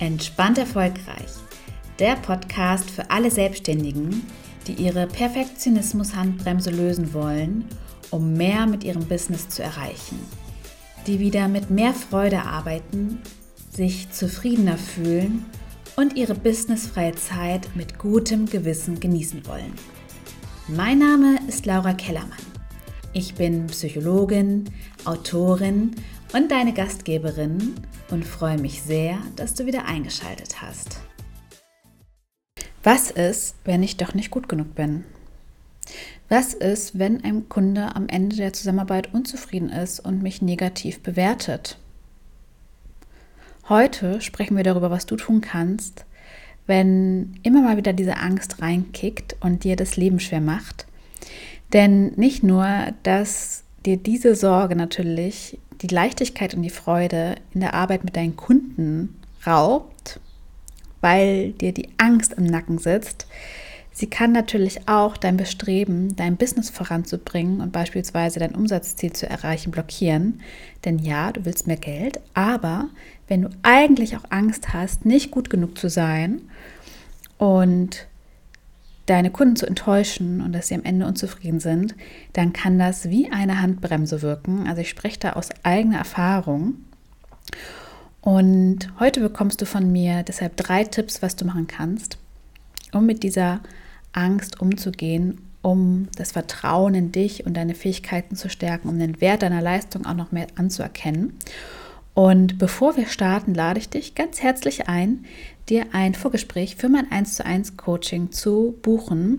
Entspannt erfolgreich. Der Podcast für alle Selbstständigen, die ihre Perfektionismus-Handbremse lösen wollen, um mehr mit ihrem Business zu erreichen. Die wieder mit mehr Freude arbeiten, sich zufriedener fühlen und ihre businessfreie Zeit mit gutem Gewissen genießen wollen. Mein Name ist Laura Kellermann. Ich bin Psychologin, Autorin und deine Gastgeberin und freue mich sehr, dass du wieder eingeschaltet hast. Was ist, wenn ich doch nicht gut genug bin? Was ist, wenn ein Kunde am Ende der Zusammenarbeit unzufrieden ist und mich negativ bewertet? Heute sprechen wir darüber, was du tun kannst, wenn immer mal wieder diese Angst reinkickt und dir das Leben schwer macht. Denn nicht nur, dass dir diese Sorge natürlich die Leichtigkeit und die Freude in der Arbeit mit deinen Kunden raubt, weil dir die Angst im Nacken sitzt. Sie kann natürlich auch dein Bestreben, dein Business voranzubringen und beispielsweise dein Umsatzziel zu erreichen, blockieren. Denn ja, du willst mehr Geld, aber wenn du eigentlich auch Angst hast, nicht gut genug zu sein und deine Kunden zu enttäuschen und dass sie am Ende unzufrieden sind, dann kann das wie eine Handbremse wirken. Also ich spreche da aus eigener Erfahrung. Und heute bekommst du von mir deshalb 3 Tipps, was du machen kannst, um mit dieser Angst umzugehen, um das Vertrauen in dich und deine Fähigkeiten zu stärken, um den Wert deiner Leistung auch noch mehr anzuerkennen. Und bevor wir starten, lade ich dich ganz herzlich ein, dir ein Vorgespräch für mein 1:1 Coaching zu buchen.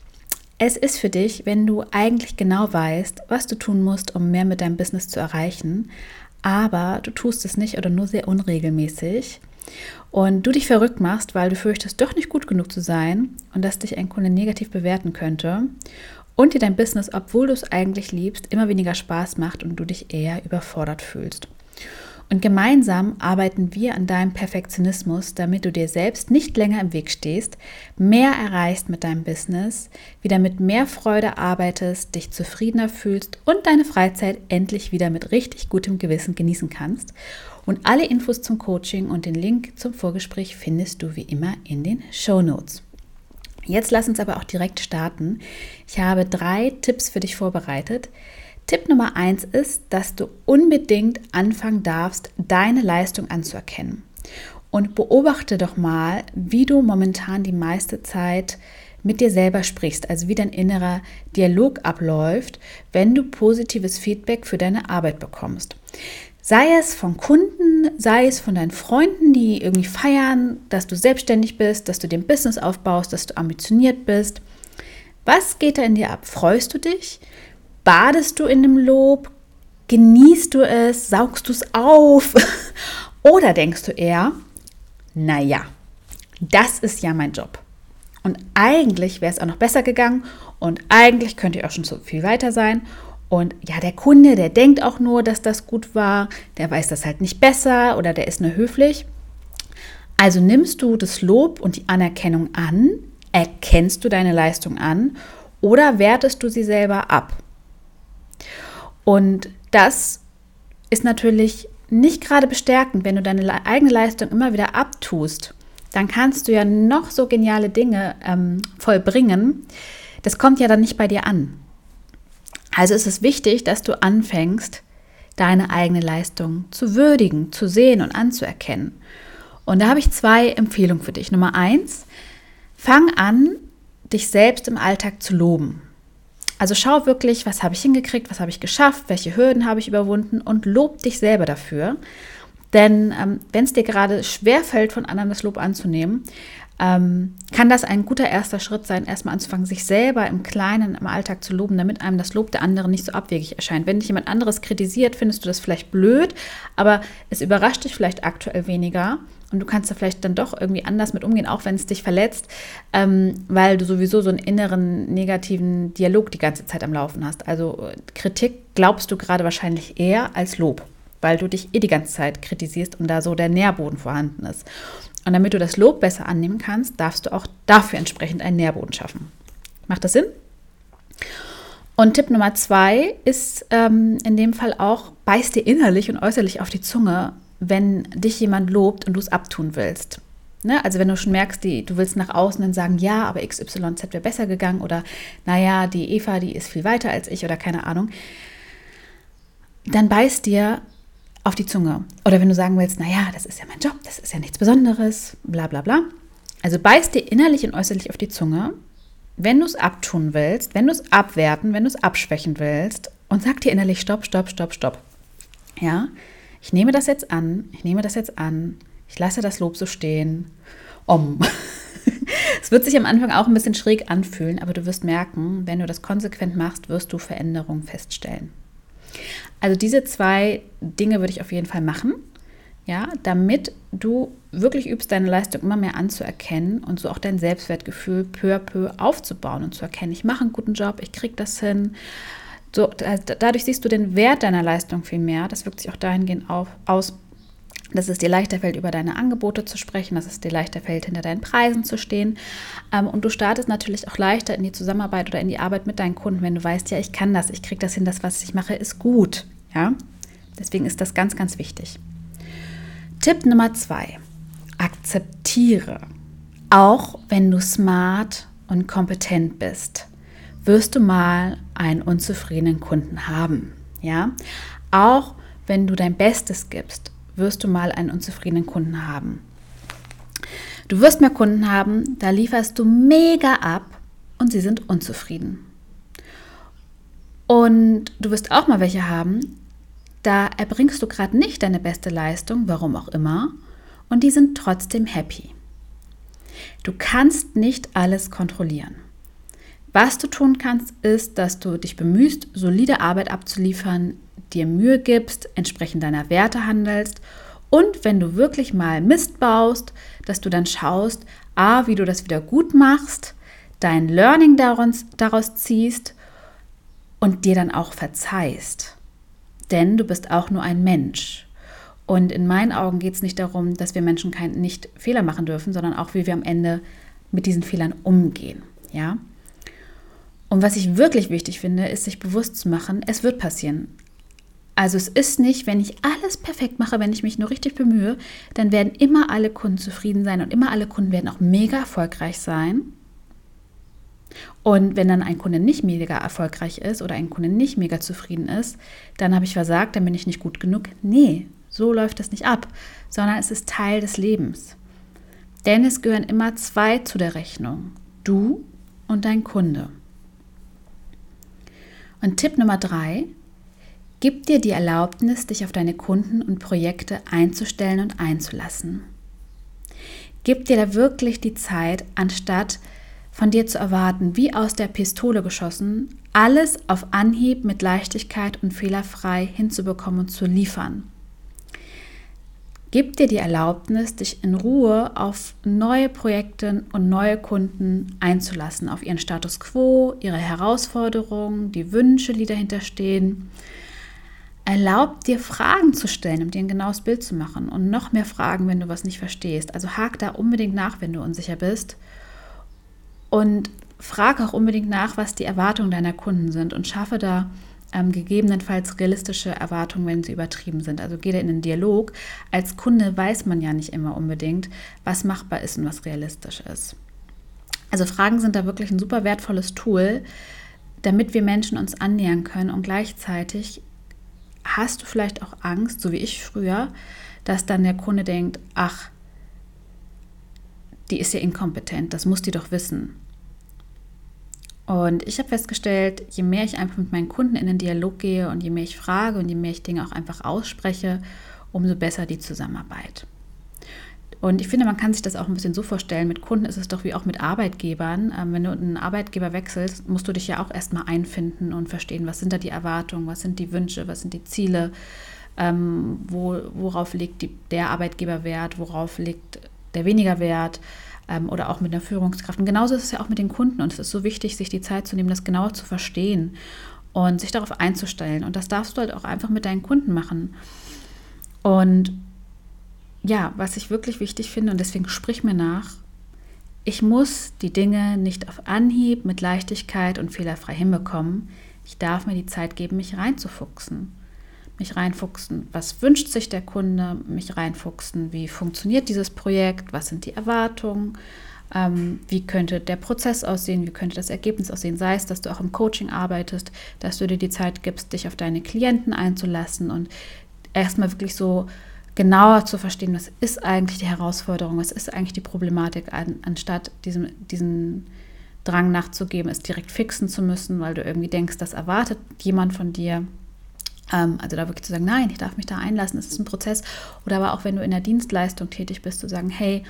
Es ist für dich, wenn du eigentlich genau weißt, was du tun musst, um mehr mit deinem Business zu erreichen, aber du tust es nicht oder nur sehr unregelmäßig und du dich verrückt machst, weil du fürchtest, doch nicht gut genug zu sein und dass dich ein Kunde negativ bewerten könnte und dir dein Business, obwohl du es eigentlich liebst, immer weniger Spaß macht und du dich eher überfordert fühlst. Und gemeinsam arbeiten wir an deinem Perfektionismus, damit du dir selbst nicht länger im Weg stehst, mehr erreichst mit deinem Business, wieder mit mehr Freude arbeitest, dich zufriedener fühlst und deine Freizeit endlich wieder mit richtig gutem Gewissen genießen kannst. Und alle Infos zum Coaching und den Link zum Vorgespräch findest du wie immer in den Shownotes. Jetzt lass uns aber auch direkt starten. Ich habe 3 Tipps für dich vorbereitet. Tipp Nummer 1 ist, dass du unbedingt anfangen darfst, deine Leistung anzuerkennen. Und beobachte doch mal, wie du momentan die meiste Zeit mit dir selber sprichst, also wie dein innerer Dialog abläuft, wenn du positives Feedback für deine Arbeit bekommst. Sei es von Kunden, sei es von deinen Freunden, die irgendwie feiern, dass du selbstständig bist, dass du dir ein Business aufbaust, dass du ambitioniert bist. Was geht da in dir ab? Freust du dich? Badest du in dem Lob? Genießt du es? Saugst du es auf? Oder denkst du eher, naja, das ist ja mein Job. Und eigentlich wäre es auch noch besser gegangen und eigentlich könnte ich auch schon so viel weiter sein. Und ja, der Kunde, der denkt auch nur, dass das gut war, der weiß das halt nicht besser oder der ist nur höflich. Also nimmst du das Lob und die Anerkennung an, erkennst du deine Leistung an oder wertest du sie selber ab? Und das ist natürlich nicht gerade bestärkend, wenn du deine eigene Leistung immer wieder abtust. Dann kannst du ja noch so geniale Dinge vollbringen. Das kommt ja dann nicht bei dir an. Also ist es wichtig, dass du anfängst, deine eigene Leistung zu würdigen, zu sehen und anzuerkennen. Und da habe ich 2 Empfehlungen für dich. Nummer 1, fang an, dich selbst im Alltag zu loben. Also schau wirklich, was habe ich hingekriegt, was habe ich geschafft, welche Hürden habe ich überwunden und lob dich selber dafür. Denn wenn es dir gerade schwerfällt, von anderen das Lob anzunehmen, kann das ein guter erster Schritt sein, erstmal anzufangen, sich selber im Kleinen im Alltag zu loben, damit einem das Lob der anderen nicht so abwegig erscheint. Wenn dich jemand anderes kritisiert, findest du das vielleicht blöd, aber es überrascht dich vielleicht aktuell weniger. Und du kannst da vielleicht dann doch irgendwie anders mit umgehen, auch wenn es dich verletzt, weil du sowieso so einen inneren negativen Dialog die ganze Zeit am Laufen hast. Also Kritik glaubst du gerade wahrscheinlich eher als Lob, weil du dich die ganze Zeit kritisierst und da so der Nährboden vorhanden ist. Und damit du das Lob besser annehmen kannst, darfst du auch dafür entsprechend einen Nährboden schaffen. Macht das Sinn? Und Tipp Nummer 2 ist in dem Fall auch, beiß dir innerlich und äußerlich auf die Zunge, wenn dich jemand lobt und du es abtun willst. Ne? Also wenn du schon merkst, du willst nach außen dann sagen, ja, aber XYZ wäre besser gegangen oder naja, die Eva, die ist viel weiter als ich oder keine Ahnung, dann beiß dir auf die Zunge. Oder wenn du sagen willst, naja, das ist ja mein Job, das ist ja nichts Besonderes, bla bla bla. Also beiß dir innerlich und äußerlich auf die Zunge, wenn du es abtun willst, wenn du es abwerten, wenn du es abschwächen willst und sag dir innerlich, stopp, stopp, stopp, stopp. Ja, ich nehme das jetzt an, ich lasse das Lob so stehen. Es wird sich am Anfang auch ein bisschen schräg anfühlen, aber du wirst merken, wenn du das konsequent machst, wirst du Veränderungen feststellen. Also diese 2 Dinge würde ich auf jeden Fall machen, ja, damit du wirklich übst, deine Leistung immer mehr anzuerkennen und so auch dein Selbstwertgefühl peu à peu aufzubauen und zu erkennen, ich mache einen guten Job, ich kriege das hin. So, also dadurch siehst du den Wert deiner Leistung viel mehr. Das wirkt sich auch dahingehend aus, dass es dir leichter fällt, über deine Angebote zu sprechen, dass es dir leichter fällt, hinter deinen Preisen zu stehen. Und du startest natürlich auch leichter in die Zusammenarbeit oder in die Arbeit mit deinen Kunden, wenn du weißt, ja, ich kann das, ich kriege das hin, das, was ich mache, ist gut. Ja? Deswegen ist das ganz, ganz wichtig. Tipp Nummer 2. Akzeptiere. Auch wenn du smart und kompetent bist, wirst du mal einen unzufriedenen Kunden haben. Ja? Auch wenn du dein Bestes gibst, wirst du mal einen unzufriedenen Kunden haben. Du wirst mehr Kunden haben, da lieferst du mega ab und sie sind unzufrieden. Und du wirst auch mal welche haben, da erbringst du gerade nicht deine beste Leistung, warum auch immer, und die sind trotzdem happy. Du kannst nicht alles kontrollieren. Was du tun kannst, ist, dass du dich bemühst, solide Arbeit abzuliefern, dir Mühe gibst, entsprechend deiner Werte handelst und wenn du wirklich mal Mist baust, dass du dann schaust, wie du das wieder gut machst, dein Learning daraus ziehst und dir dann auch verzeihst. Denn du bist auch nur ein Mensch. Und in meinen Augen geht es nicht darum, dass wir Menschen nicht Fehler machen dürfen, sondern auch, wie wir am Ende mit diesen Fehlern umgehen. Ja? Und was ich wirklich wichtig finde, ist, sich bewusst zu machen, es wird passieren. Also es ist nicht, wenn ich alles perfekt mache, wenn ich mich nur richtig bemühe, dann werden immer alle Kunden zufrieden sein und immer alle Kunden werden auch mega erfolgreich sein. Und wenn dann ein Kunde nicht mega erfolgreich ist oder ein Kunde nicht mega zufrieden ist, dann habe ich versagt, dann bin ich nicht gut genug. Nee, so läuft das nicht ab, sondern es ist Teil des Lebens. Denn es gehören immer 2 zu der Rechnung, du und dein Kunde. Und Tipp Nummer 3, gib dir die Erlaubnis, dich auf deine Kunden und Projekte einzustellen und einzulassen. Gib dir da wirklich die Zeit, anstatt von dir zu erwarten, wie aus der Pistole geschossen, alles auf Anhieb mit Leichtigkeit und fehlerfrei hinzubekommen und zu liefern. Gib dir die Erlaubnis, dich in Ruhe auf neue Projekte und neue Kunden einzulassen, auf ihren Status quo, ihre Herausforderungen, die Wünsche, die dahinter stehen. Erlaub dir Fragen zu stellen, um dir ein genaues Bild zu machen und noch mehr Fragen, wenn du was nicht verstehst. Also hak da unbedingt nach, wenn du unsicher bist und frag auch unbedingt nach, was die Erwartungen deiner Kunden sind und schaffe da gegebenenfalls realistische Erwartungen, wenn sie übertrieben sind. Also geh da in den Dialog. Als Kunde weiß man ja nicht immer unbedingt, was machbar ist und was realistisch ist. Also Fragen sind da wirklich ein super wertvolles Tool, damit wir Menschen uns annähern können und gleichzeitig hast du vielleicht auch Angst, so wie ich früher, dass dann der Kunde denkt, ach, die ist ja inkompetent, das muss die doch wissen. Und ich habe festgestellt, je mehr ich einfach mit meinen Kunden in den Dialog gehe und je mehr ich frage und je mehr ich Dinge auch einfach ausspreche, umso besser die Zusammenarbeit. Und ich finde, man kann sich das auch ein bisschen so vorstellen, mit Kunden ist es doch wie auch mit Arbeitgebern. Wenn du einen Arbeitgeber wechselst, musst du dich ja auch erstmal einfinden und verstehen, was sind da die Erwartungen, was sind die Wünsche, was sind die Ziele, worauf legt der Arbeitgeber Wert, worauf legt der weniger Wert oder auch mit einer Führungskraft. Und genauso ist es ja auch mit den Kunden und es ist so wichtig, sich die Zeit zu nehmen, das genauer zu verstehen und sich darauf einzustellen. Und das darfst du halt auch einfach mit deinen Kunden machen. Und ja, was ich wirklich wichtig finde und deswegen sprich mir nach, ich muss die Dinge nicht auf Anhieb mit Leichtigkeit und fehlerfrei hinbekommen. Ich darf mir die Zeit geben, mich reinzufuchsen, mich reinfuchsen, was wünscht sich der Kunde, mich reinfuchsen, wie funktioniert dieses Projekt, was sind die Erwartungen, wie könnte der Prozess aussehen, wie könnte das Ergebnis aussehen, sei es, dass du auch im Coaching arbeitest, dass du dir die Zeit gibst, dich auf deine Klienten einzulassen und erstmal wirklich so genauer zu verstehen, was ist eigentlich die Herausforderung, was ist eigentlich die Problematik, anstatt diesen Drang nachzugeben, es direkt fixen zu müssen, weil du irgendwie denkst, das erwartet jemand von dir. Also da wirklich zu sagen, nein, ich darf mich da einlassen, es ist ein Prozess. Oder aber auch, wenn du in der Dienstleistung tätig bist, zu sagen, hey,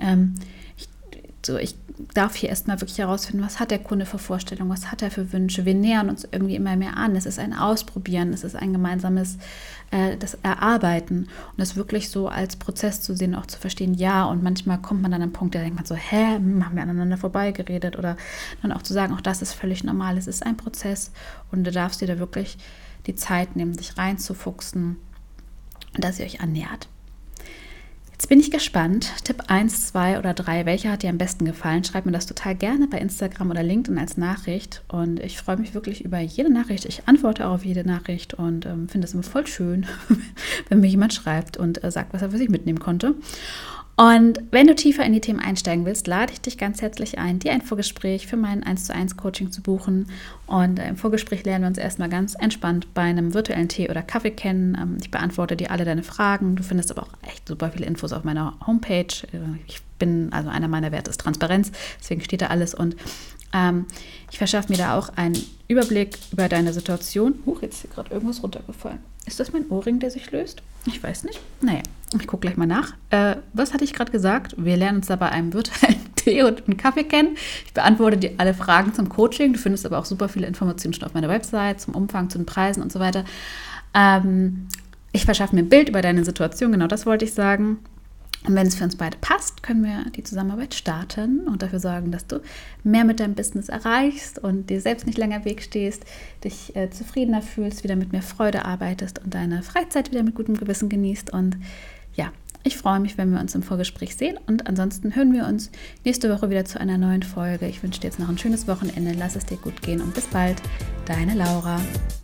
ich darf hier erstmal wirklich herausfinden, was hat der Kunde für Vorstellungen, was hat er für Wünsche. Wir nähern uns irgendwie immer mehr an. Es ist ein Ausprobieren, es ist ein gemeinsames das Erarbeiten und das wirklich so als Prozess zu sehen, auch zu verstehen, ja, und manchmal kommt man dann an einen Punkt, da denkt man so, haben wir aneinander vorbeigeredet, oder dann auch zu sagen, auch das ist völlig normal, es ist ein Prozess und du darfst dir da wirklich die Zeit nehmen, dich reinzufuchsen und dass ihr euch annähert. Jetzt bin ich gespannt. Tipp 1, 2 oder 3, welcher hat dir am besten gefallen? Schreib mir das total gerne bei Instagram oder LinkedIn als Nachricht und ich freue mich wirklich über jede Nachricht. Ich antworte auch auf jede Nachricht und finde es immer voll schön, wenn mir jemand schreibt und sagt, was er für sich mitnehmen konnte. Und wenn du tiefer in die Themen einsteigen willst, lade ich dich ganz herzlich ein, dir ein Vorgespräch für mein 1:1 Coaching zu buchen. Und im Vorgespräch lernen wir uns erstmal ganz entspannt bei einem virtuellen Tee oder Kaffee kennen. Ich beantworte dir alle deine Fragen. Du findest aber auch echt super viele Infos auf meiner Homepage. Einer meiner Werte ist Transparenz, deswegen steht da alles. Und ich verschaffe mir da auch einen Überblick über deine Situation. Jetzt ist hier gerade irgendwas runtergefallen. Ist das mein Ohrring, der sich löst? Ich weiß nicht. Naja, ich gucke gleich mal nach. Was hatte ich gerade gesagt? Wir lernen uns da bei einem virtuellen Tee und einen Kaffee kennen. Ich beantworte dir alle Fragen zum Coaching. Du findest aber auch super viele Informationen schon auf meiner Website, zum Umfang, zu den Preisen und so weiter. Ich verschaffe mir ein Bild über deine Situation, genau das wollte ich sagen. Und wenn es für uns beide passt, können wir die Zusammenarbeit starten und dafür sorgen, dass du mehr mit deinem Business erreichst und dir selbst nicht länger im Weg stehst, dich zufriedener fühlst, wieder mit mehr Freude arbeitest und deine Freizeit wieder mit gutem Gewissen genießt. Und ja, ich freue mich, wenn wir uns im Vorgespräch sehen. Und ansonsten hören wir uns nächste Woche wieder zu einer neuen Folge. Ich wünsche dir jetzt noch ein schönes Wochenende. Lass es dir gut gehen und bis bald. Deine Laura.